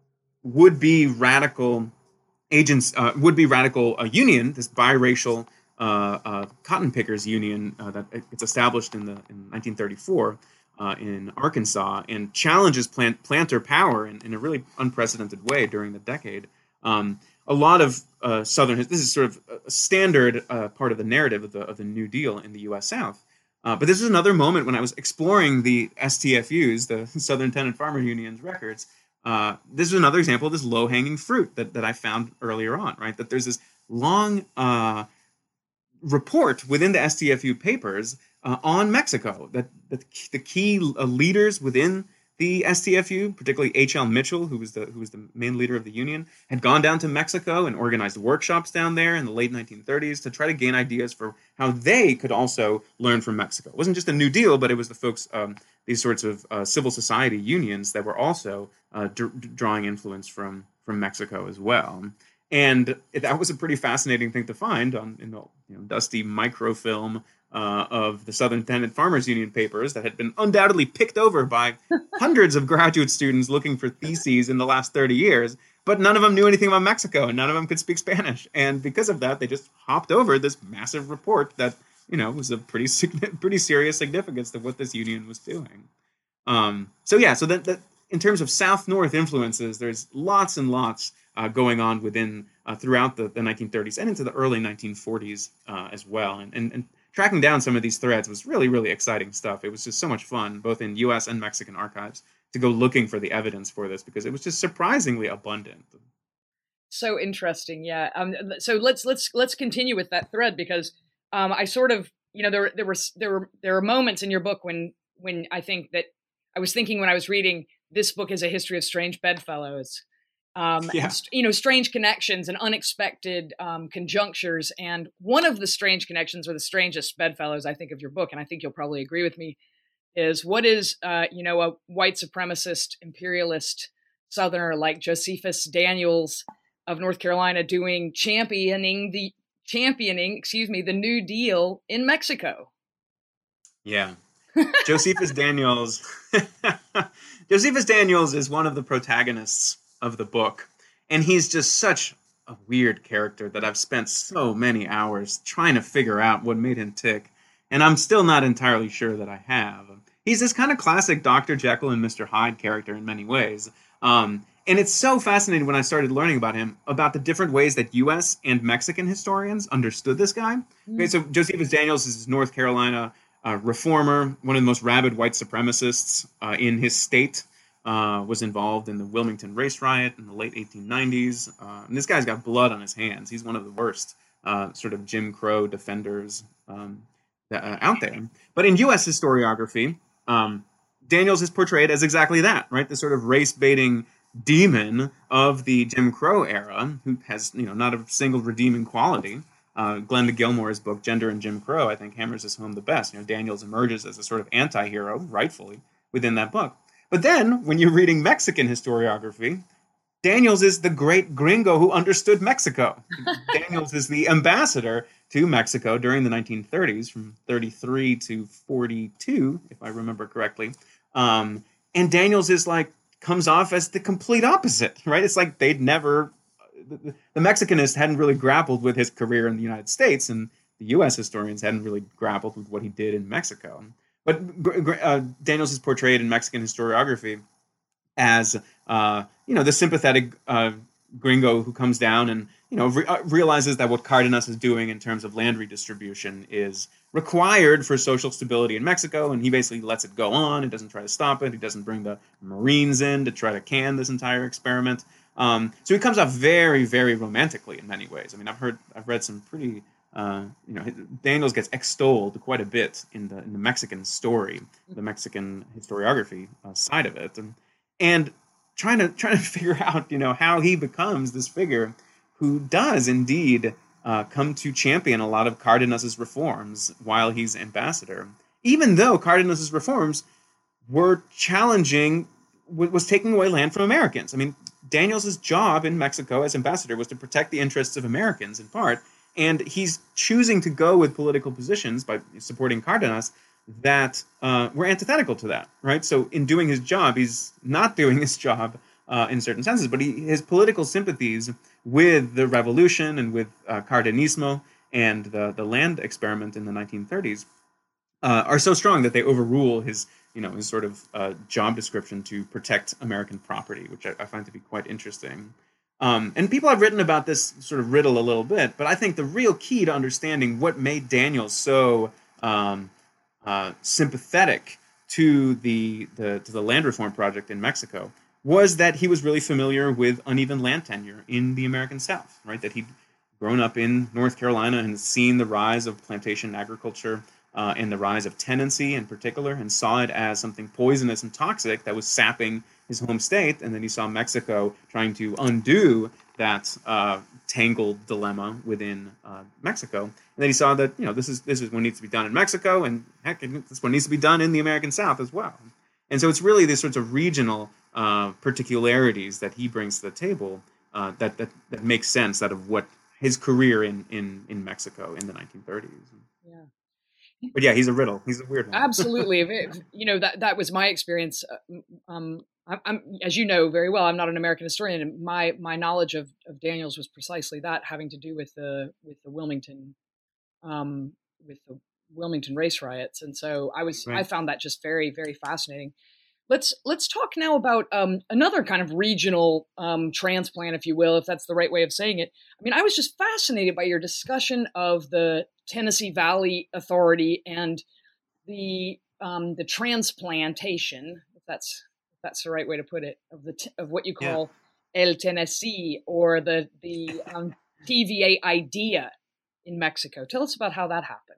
would-be radical agents, uh, would-be radical uh, union, this biracial uh, uh, cotton pickers union uh, that gets established in the in nineteen thirty-four. Uh, in Arkansas, and challenges plant, planter power in, in a really unprecedented way during the decade. Um, a lot of uh, Southern, this is sort of a standard uh, part of the narrative of the, of the New Deal in the U S South. Uh, but this is another moment when I was exploring the S T F U's, the Southern Tenant Farmer Union's records. Uh, this is another example of this low-hanging fruit that, that I found earlier on, right? That there's this long uh, report within the S T F U papers Uh, on Mexico, that, that the key uh, leaders within the S T F U, particularly H L Mitchell, who was the who was the main leader of the union, had gone down to Mexico and organized workshops down there in the late nineteen thirties to try to gain ideas for how they could also learn from Mexico. It wasn't just a New Deal, but it was the folks, um, these sorts of uh, civil society unions that were also uh, d- drawing influence from from Mexico as well. And that was a pretty fascinating thing to find on in the you know, dusty microfilm Uh, of the Southern Tenant Farmers Union papers that had been undoubtedly picked over by hundreds of graduate students looking for theses in the last thirty years, but none of them knew anything about Mexico and none of them could speak Spanish. And because of that, they just hopped over this massive report that, you know, was of pretty, pretty serious significance to what this union was doing. Um, so yeah, so that, that in terms of South-North influences, there's lots and lots uh, going on within, uh, throughout the, the nineteen thirties and into the early nineteen forties uh, as well. And, and, and tracking down some of these threads was really, really exciting stuff. It was just so much fun, both in U S and Mexican archives, to go looking for the evidence for this because it was just surprisingly abundant. So interesting, yeah. Um, so let's let's let's continue with that thread because um, I sort of, you know, there there were there were there were moments in your book when when I think that I was thinking when I was reading this book is a history of strange bedfellows. Um, yeah. and, you know, strange connections and unexpected um, conjunctures. And one of the strange connections or the strangest bedfellows, I think, of your book, and I think you'll probably agree with me, is what is, uh, you know, a white supremacist, imperialist Southerner like Josephus Daniels of North Carolina doing championing the championing, excuse me, the New Deal in Mexico. Yeah. Josephus Daniels. Josephus Daniels is one of the protagonists of the book, and he's just such a weird character that I've spent so many hours trying to figure out what made him tick, and I'm still not entirely sure that I have. He's this kind of classic Doctor Jekyll and Mister Hyde character in many ways, um, and it's so fascinating when I started learning about him, about the different ways that U S and Mexican historians understood this guy. Mm. Okay, so Josephus Daniels is North Carolina uh, reformer, one of the most rabid white supremacists uh, in his state. Uh, was involved in the Wilmington race riot in the late eighteen nineties. Uh, and this guy's got blood on his hands. He's one of the worst uh, sort of Jim Crow defenders um, that, uh, out there. But in U S historiography, um, Daniels is portrayed as exactly that, right? The sort of race-baiting demon of the Jim Crow era who has, you know, not a single redeeming quality. uh, Glenda Gilmore's book, Gender and Jim Crow, I think hammers this home the best. You know, Daniels emerges as a sort of anti-hero, rightfully, within that book. But then, when you're reading Mexican historiography, Daniels is the great gringo who understood Mexico. Daniels is the ambassador to Mexico during the nineteen thirties, from thirty-three to forty-two, if I remember correctly. Um, and Daniels is like, comes off as the complete opposite, right? It's like they'd never, the, the Mexicanists hadn't really grappled with his career in the United States, and the U S historians hadn't really grappled with what he did in Mexico. But uh, Daniels is portrayed in Mexican historiography as, uh, you know, the sympathetic uh, gringo who comes down and, you know, re- uh, realizes that what Cardenas is doing in terms of land redistribution is required for social stability in Mexico, and he basically lets it go on. He doesn't try to stop it. He doesn't bring the Marines in to try to can this entire experiment. Um, so he comes off very, very romantically in many ways. I mean, I've heard, I've read some pretty, uh, you know, Daniels gets extolled quite a bit in the in the Mexican story, the Mexican historiography uh, side of it, and and trying to trying to figure out, you know, how he becomes this figure who does indeed uh, come to champion a lot of Cardenas's reforms while he's ambassador, even though Cardenas's reforms were challenging, was taking away land from Americans. I mean, Daniels's job in Mexico as ambassador was to protect the interests of Americans in part, and he's choosing to go with political positions by supporting Cardenas that uh, were antithetical to that, right? So in doing his job, he's not doing his job uh, in certain senses, but he, his political sympathies with the revolution and with uh, Cardenismo and the, the land experiment in the nineteen thirties uh, are so strong that they overrule his, you know, his sort of uh, job description to protect American property, which I, I find to be quite interesting. Um, and people have written about this sort of riddle a little bit, but I think the real key to understanding what made Daniels so um, uh, sympathetic to the, the to the land reform project in Mexico was that he was really familiar with uneven land tenure in the American South, right? That he'd grown up in North Carolina and seen the rise of plantation agriculture uh, and the rise of tenancy in particular, and saw it as something poisonous and toxic that was sapping his home state. And then he saw Mexico trying to undo that uh, tangled dilemma within uh, Mexico. And then he saw that, you know, this is this is what needs to be done in Mexico, and heck, this what needs to be done in the American South as well. And so it's really these sorts of regional uh, particularities that he brings to the table uh, that, that that makes sense out of what his career in in in Mexico in the nineteen thirties. Yeah. But yeah, he's a riddle. He's a weird one. Absolutely. If it, you know, that that was my experience. Um, I'm, I'm, as you know very well, I'm not an American historian, and my my knowledge of, of Daniels was precisely that, having to do with the with the Wilmington, um, with the Wilmington race riots, and so I was right. I found that just very very fascinating. Let's let's talk now about um, another kind of regional um, transplant, if you will, if that's the right way of saying it. I mean, I was just fascinated by your discussion of the Tennessee Valley Authority and the um, the transplantation, if that's if that's the right way to put it, of the t- of what you call yeah. El Tennessee, or the the um, T V A idea in Mexico. Tell us about how that happened.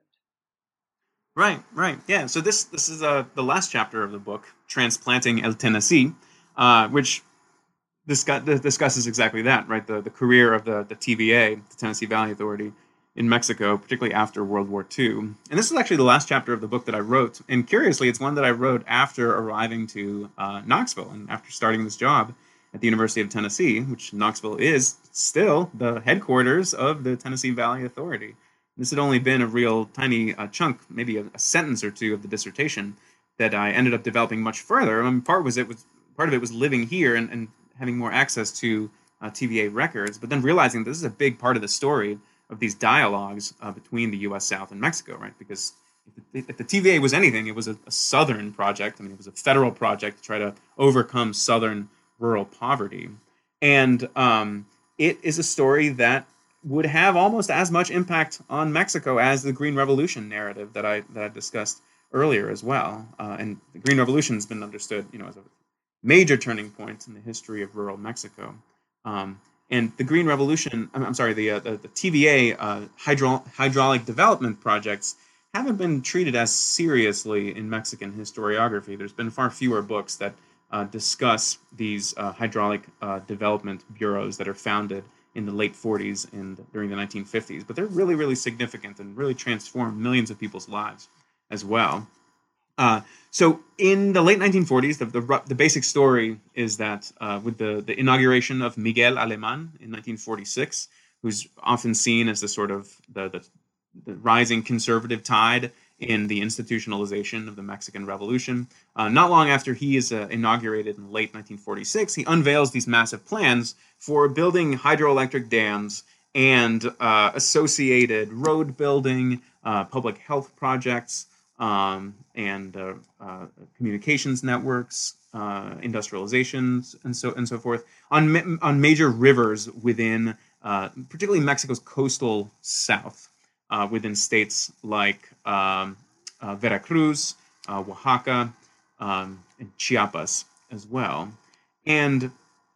Right, right, yeah. So this this is uh, the last chapter of the book, Transplanting El Tennessee, uh, which discuss, discusses exactly that, right? The the career of the the T V A, the Tennessee Valley Authority, in Mexico, particularly after World War Two. And this is actually the last chapter of the book that I wrote. And curiously, it's one that I wrote after arriving to uh, Knoxville and after starting this job at the University of Tennessee, which Knoxville is still the headquarters of the Tennessee Valley Authority. This had only been a real tiny uh, chunk, maybe a, a sentence or two of the dissertation that I ended up developing much further. I mean, part was it was part of it was living here and, and having more access to uh, T V A records, but then realizing this is a big part of the story of these dialogues uh, between the U S South and Mexico, right? Because if the, if the T V A was anything, it was a, a Southern project. I mean, it was a federal project to try to overcome Southern rural poverty. And um, it is a story that would have almost as much impact on Mexico as the Green Revolution narrative that I that I discussed earlier as well. Uh, and the Green Revolution has been understood, you know, as a major turning point in the history of rural Mexico. Um, and the Green Revolution, I'm, I'm sorry, the, uh, the the T V A uh, hydro, hydraulic development projects haven't been treated as seriously in Mexican historiography. There's been far fewer books that uh, discuss these uh, hydraulic uh, development bureaus that are founded in the late forties and during the nineteen fifties. But they're really, really significant and really transformed millions of people's lives as well. Uh, so in the late nineteen forties, the, the, the basic story is that uh, with the, the inauguration of Miguel Alemán in nineteen forty-six, who's often seen as the sort of the, the, the rising conservative tide in the institutionalization of the Mexican Revolution. Uh, not long after he is uh, inaugurated in late nineteen forty-six, he unveils these massive plans for building hydroelectric dams and uh, associated road building, uh, public health projects, um, and uh, uh, communications networks, uh, industrializations, and so and so forth on ma- on major rivers within, uh, particularly Mexico's coastal south. Uh, within states like um, uh, Veracruz, uh, Oaxaca, um, and Chiapas as well. And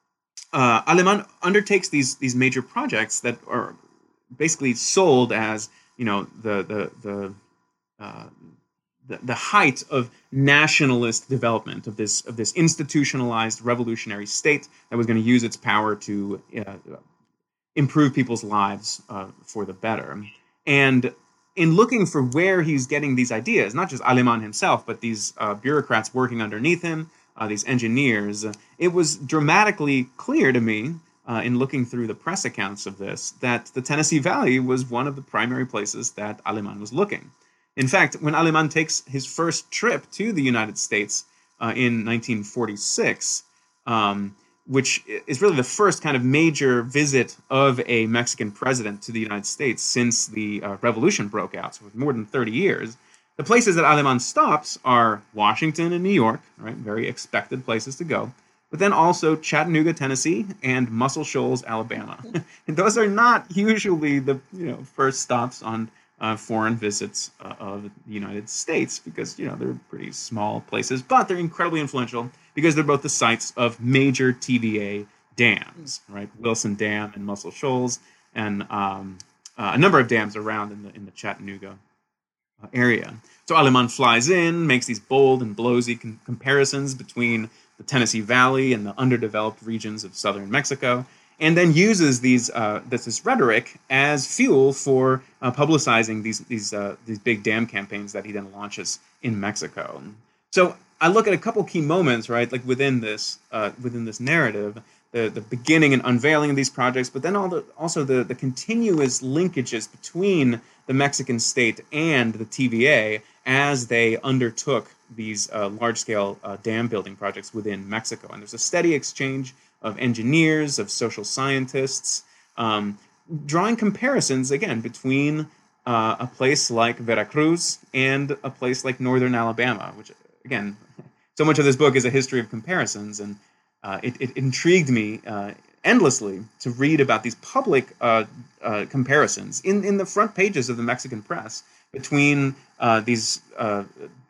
uh, Alemán undertakes these these major projects that are basically sold as, you know, the the the uh, the, the height of nationalist development of this of this institutionalized revolutionary state that was going to use its power to uh, improve people's lives uh, for the better. And in looking for where he's getting these ideas, not just Alemán himself, but these uh, bureaucrats working underneath him, uh, these engineers, uh, it was dramatically clear to me uh, in looking through the press accounts of this that the Tennessee Valley was one of the primary places that Alemán was looking. In fact, when Alemán takes his first trip to the United States uh, in nineteen forty-six, um, which is really the first kind of major visit of a Mexican president to the United States since the uh, revolution broke out, so more than thirty years. The places that Alemán stops are Washington and New York, right? Very expected places to go, but then also Chattanooga, Tennessee, and Muscle Shoals, Alabama. And those are not usually the you know first stops on uh, foreign visits uh, of the United States because you know they're pretty small places, but they're incredibly influential because they're both the sites of major T V A dams, right? Wilson Dam and Muscle Shoals, and um, uh, a number of dams around in the in the Chattanooga uh, area. So Alemán flies in, makes these bold and blowsy com- comparisons between the Tennessee Valley and the underdeveloped regions of southern Mexico, and then uses these uh, this, this rhetoric as fuel for uh, publicizing these these uh, these big dam campaigns that he then launches in Mexico. So I look at a couple key moments, right, like within this uh, within this narrative, the, the beginning and unveiling of these projects, but then all the, also the, the continuous linkages between the Mexican state and the T V A as they undertook these uh, large-scale uh, dam building projects within Mexico. And there's a steady exchange of engineers, of social scientists, um, drawing comparisons, again, between uh, a place like Veracruz and a place like northern Alabama, which, again, so much of this book is a history of comparisons, and uh, it, it intrigued me uh, endlessly to read about these public uh, uh, comparisons in, in the front pages of the Mexican press between uh, these uh,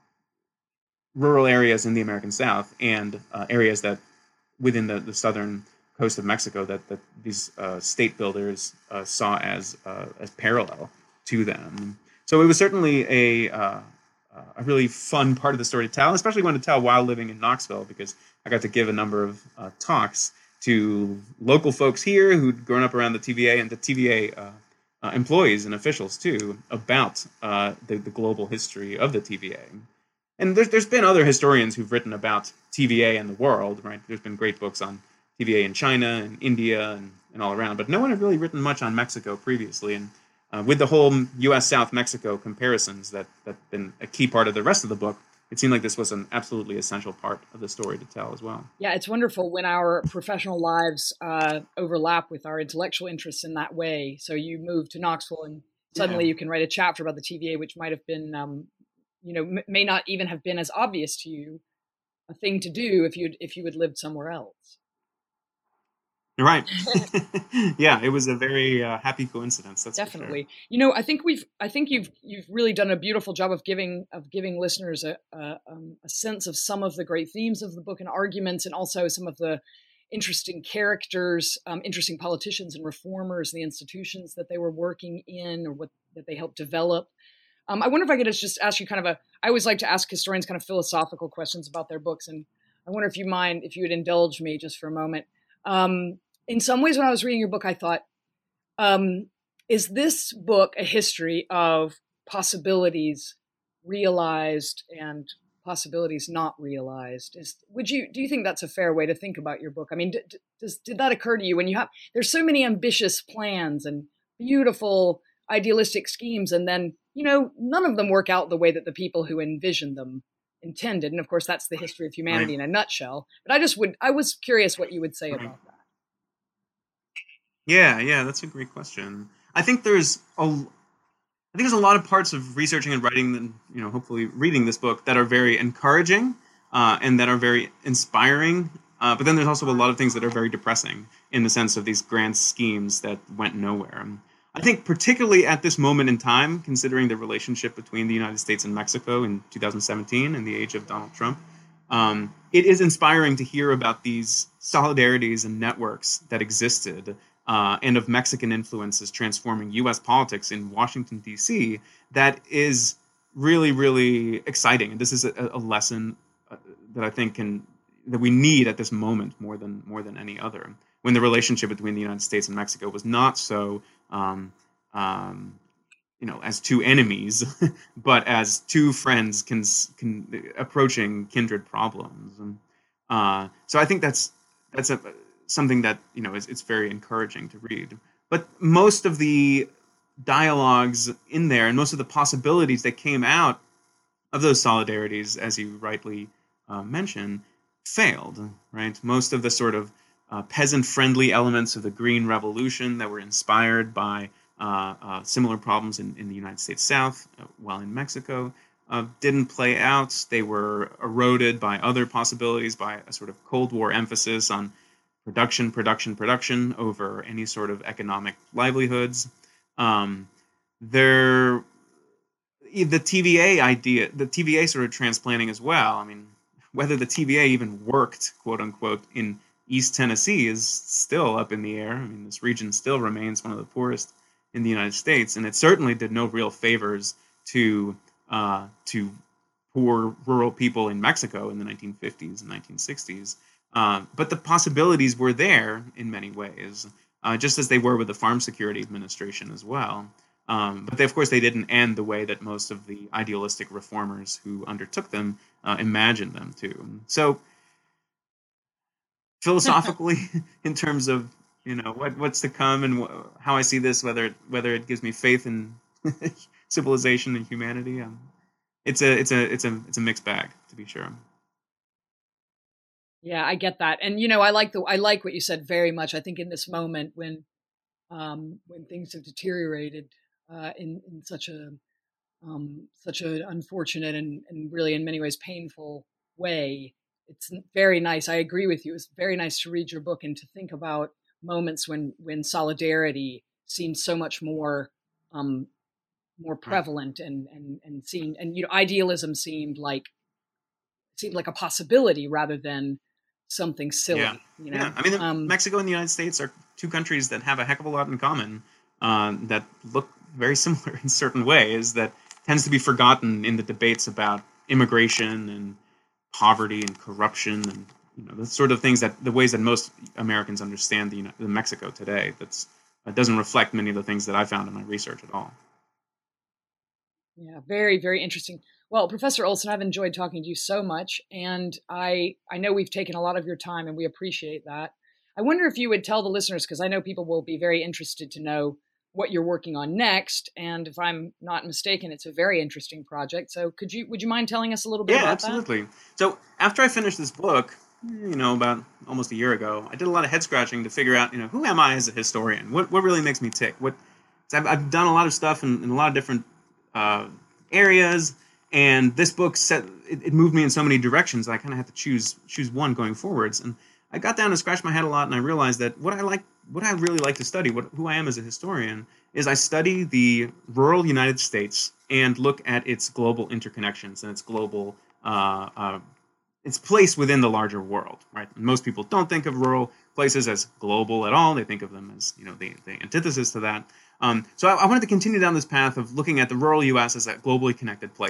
rural areas in the American South and uh, areas that within the, the southern coast of Mexico that, that these uh, state builders uh, saw as uh, as parallel to them. So it was certainly a uh, a really fun part of the story to tell, especially one to tell while living in Knoxville, because I got to give a number of uh, talks to local folks here who'd grown up around the T V A and the T V A uh, uh, employees and officials too about uh, the, the global history of the T V A. And there's, there's been other historians who've written about T V A and the world, right? There's been great books on T V A in China and India and, and all around, but no one had really written much on Mexico previously. And uh, with the whole U S South-Mexico comparisons that that been a key part of the rest of the book, it seemed like this was an absolutely essential part of the story to tell as well. Yeah, it's wonderful when our professional lives uh, overlap with our intellectual interests in that way. So you move to Knoxville and suddenly yeah. you can write a chapter about the T V A, which might have been, um, you know, m- may not even have been as obvious to you a thing to do if you if you had lived somewhere else. Right. Yeah, it was a very uh, happy coincidence. That's definitely. For sure. You know, I think we've, I think you've, you've really done a beautiful job of giving, of giving listeners a, a, um, a sense of some of the great themes of the book and arguments, and also some of the interesting characters, um, interesting politicians and reformers, the institutions that they were working in or what that they helped develop. Um, I wonder if I could just ask you kind of a, I always like to ask historians kind of philosophical questions about their books, and I wonder if you mind, if you would indulge me just for a moment. Um, in some ways, when I was reading your book, I thought, Um, is this book a history of possibilities realized and possibilities not realized? Is would you do you think that's a fair way to think about your book? I mean, d- does did that occur to you when you have there's so many ambitious plans and beautiful idealistic schemes, and then you know none of them work out the way that the people who envisioned them intended? And of course, that's the history of humanity Right. in a nutshell. But I just would I was curious what you would say Right. about that. Yeah, yeah, that's a great question. I think there's a, I think there's a lot of parts of researching and writing, and you know, hopefully reading this book that are very encouraging uh, and that are very inspiring. Uh, but then there's also a lot of things that are very depressing in the sense of these grand schemes that went nowhere. I think particularly at this moment in time, considering the relationship between the United States and Mexico in two thousand seventeen in the age of Donald Trump, um, it is inspiring to hear about these solidarities and networks that existed uh, and of Mexican influences transforming U S politics in Washington, D C. That is really, really exciting. And this is a, a lesson uh, that I think can that we need at this moment more than more than any other. When the relationship between the United States and Mexico was not so, um, um, you know, as two enemies, but as two friends can, can approaching kindred problems. And uh, so I think that's that's a, something that you know is it's very encouraging to read. But most of the dialogues in there and most of the possibilities that came out of those solidarities, as you rightly uh, mentioned, failed, right? Most of the sort of uh, peasant-friendly elements of the Green Revolution that were inspired by uh, uh, similar problems in, in the United States South, uh, while in Mexico, uh, didn't play out. They were eroded by other possibilities, by a sort of Cold War emphasis on production, production, production over any sort of economic livelihoods. Um, there the T V A idea, the T V A sort of transplanting as well. I mean, whether the T V A even worked, quote unquote, in East Tennessee is still up in the air. I mean, this region still remains one of the poorest in the United States, and it certainly did no real favors to uh, to poor rural people in Mexico in the nineteen fifties and nineteen sixties. Uh, but the possibilities were there in many ways, uh, just as they were with the Farm Security Administration as well. Um, but they, of course, they didn't end the way that most of the idealistic reformers who undertook them uh, imagined them to. So, philosophically, in terms of you know what what's to come and wh- how I see this, whether it, whether it gives me faith in civilization and humanity, um, it's a it's a it's a it's a mixed bag, to be sure. Yeah, I get that, and you know, I like the I like what you said very much. I think in this moment when um, when things have deteriorated uh, in in such a um, such an unfortunate and, and really in many ways painful way, it's very nice. I agree with you. It's very nice to read your book and to think about moments when when solidarity seems so much more um, more Right. prevalent and and and seen, and you know, idealism seemed like seemed like a possibility rather than something Yeah. silly, you Yeah. know. I mean, the, Um, Mexico and the United States are two countries that have a heck of a lot in common uh, that look very similar in certain ways that tends to be forgotten in the debates about immigration and poverty and corruption and you know the sort of things that the ways that most Americans understand the, Uni- the Mexico today. That's that doesn't reflect many of the things that I found in my research at all. Yeah, very, very interesting. Well, Professor Olson, I've enjoyed talking to you so much, and I I know we've taken a lot of your time, and we appreciate that. I wonder if you would tell the listeners, because I know people will be very interested to know what you're working on next, and if I'm not mistaken, it's a very interesting project. So, could you would you mind telling us a little bit Yeah, about that? absolutely. So after I finished this book, you know, about almost a year ago, I did a lot of head scratching to figure out, you know, who am I as a historian? What what really makes me tick? What 'cause I've, I've done a lot of stuff in, in a lot of different uh, areas, and this book set it, it moved me in so many directions. I kind of had to choose choose one going forwards, and I got down and scratched my head a lot, and I realized that what I like, what I really like to study, what who I am as a historian, is I study the rural United States and look at its global interconnections and its global uh, uh, its place within the larger world, right? Most people don't think of rural places as global at all. They think of them as, you know, the, the antithesis to that. Um, so I, I wanted to continue down this path of looking at the rural U S as a globally connected place.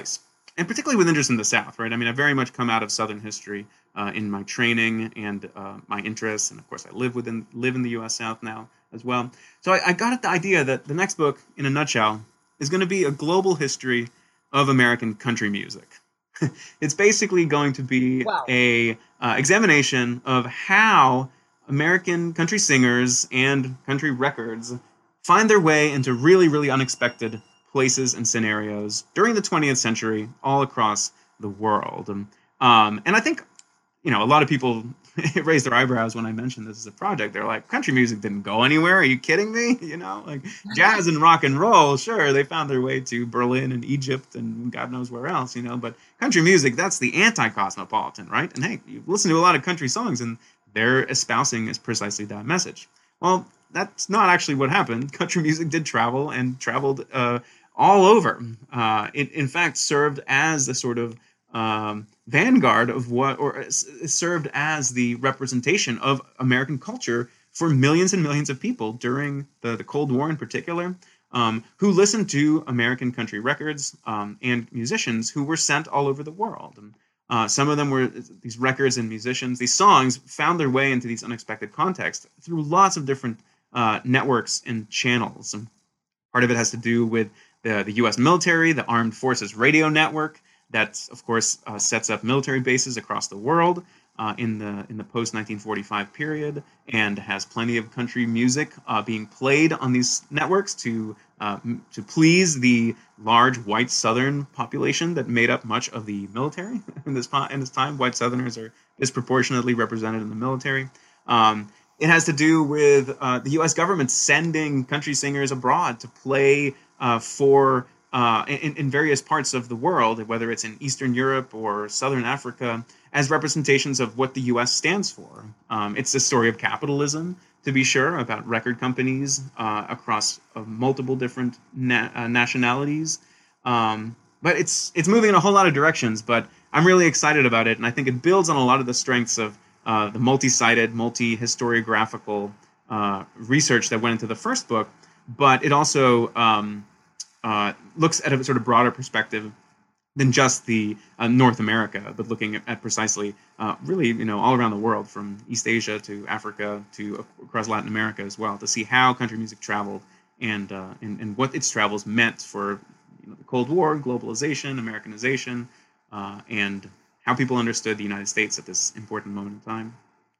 and particularly with interest in the South, right? I mean, I very much come out of Southern history uh, in my training and uh, my interests, and of course, I live within live in the U S South now as well. So I, I got at the idea that the next book, in a nutshell, is going to be a global history of American country music. It's basically going to be wow. a uh, examination of how American country singers and country records find their way into really, really unexpected places and scenarios during the twentieth century all across the world. And, um, and I think, you know, a lot of people raise their eyebrows when I mention this as a project. They're like, country music didn't go anywhere. Are you kidding me? You know, like jazz and rock and roll, sure, they found their way to Berlin and Egypt and God knows where else, you know, but country music, that's the anti-cosmopolitan, right? And hey, you listen to a lot of country songs and they're espousing is precisely that message. Well, that's not actually what happened. Country music did travel and traveled uh, all over. Uh, it, in fact, served as the sort of um, vanguard of what, or served as the representation of American culture for millions and millions of people during the, the Cold War in particular, um, who listened to American country records um, and musicians who were sent all over the world. And, uh, some of them were these records and musicians, these songs found their way into these unexpected contexts through lots of different uh, networks and channels. And part of it has to do with the, the U S military, the Armed Forces Radio Network, that, of course, uh, sets up military bases across the world uh, in the in the post nineteen forty-five period, and has plenty of country music uh, being played on these networks to uh, m- to please the large white Southern population that made up much of the military in this po- in this time. White Southerners are disproportionately represented in the military. Um, it has to do with uh, the U S government sending country singers abroad to play uh, for. Uh, in, in various parts of the world, whether it's in Eastern Europe or Southern Africa, as representations of what the U S stands for. Um, it's a story of capitalism, to be sure, about record companies uh, across uh, multiple different na- uh, nationalities. Um, but it's it's moving in a whole lot of directions, but I'm really excited about it, and I think it builds on a lot of the strengths of uh, the multi-sided, multi-historiographical uh, research that went into the first book, but it also... Um, Uh, looks at a sort of broader perspective than just the uh, North America, but looking at, at precisely, uh, really, you know, all around the world, from East Asia to Africa to uh, across Latin America as well, to see how country music traveled and uh, and, and what its travels meant for, you know, the Cold War, globalization, Americanization, uh, and how people understood the United States at this important moment in time.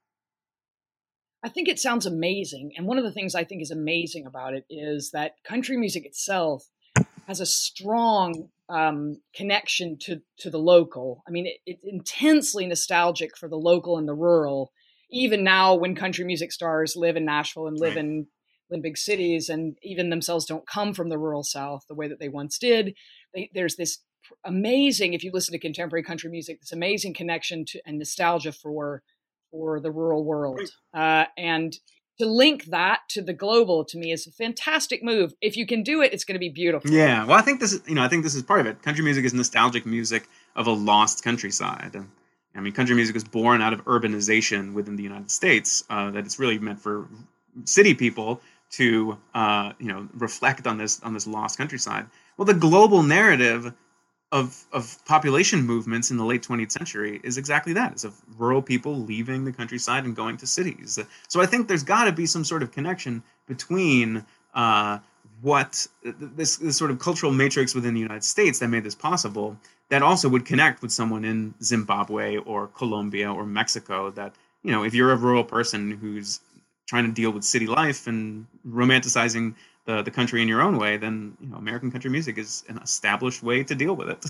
I think it sounds amazing. And one of the things I think is amazing about it is that country music itself has a strong um, connection to, to the local. I mean, it, it's intensely nostalgic for the local and the rural. Even now, when country music stars live in Nashville and live Right. in, in big cities, and even themselves don't come from the rural South the way that they once did, they, there's this amazing, if you listen to contemporary country music, this amazing connection to and nostalgia for for the rural world. Uh, and to link that to the global, to me, is a fantastic move. If you can do it, it's going to be beautiful. Yeah, well, I think this is, you know, I think this is part of it. Country music is nostalgic music of a lost countryside. I mean, country music is born out of urbanization within the United States. Uh, that it's really meant for city people to, uh, you know, reflect on this on this lost countryside. Well, the global narrative of of population movements in the late twentieth century is exactly that. It's of rural people leaving the countryside and going to cities. So I think there's got to be some sort of connection between uh, what this, this sort of cultural matrix within the United States that made this possible, that also would connect with someone in Zimbabwe or Colombia or Mexico. That, you know, if you're a rural person who's trying to deal with city life and romanticizing the, the country in your own way, then, you know, American country music is an established way to deal with it.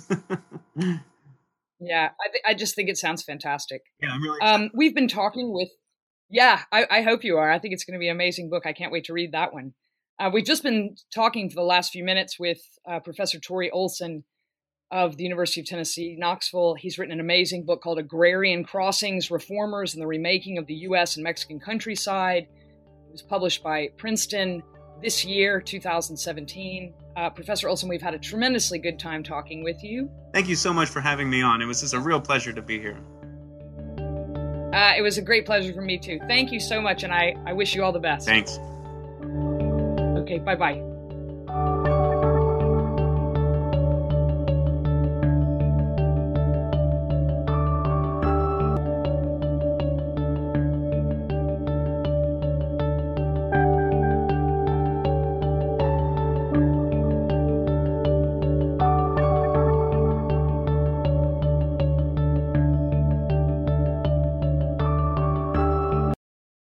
Yeah, I, th- I just think it sounds fantastic. Yeah, I'm really Um, we've been talking with, yeah, I, I hope you are. I think it's going to be an amazing book. I can't wait to read that one. Uh, we've just been talking for the last few minutes with uh, Professor Tori Olson of the University of Tennessee, Knoxville. He's written an amazing book called Agrarian Crossings, Reformers and the Remaking of the U S and Mexican Countryside. It was published by Princeton this year, two thousand seventeen. Uh, Professor Olson, we've had a tremendously good time talking with you. Thank you so much for having me on. It was just a real pleasure to be here. Uh, it was a great pleasure for me too. Thank you so much, and I, I wish you all the best. Thanks. Okay, bye-bye.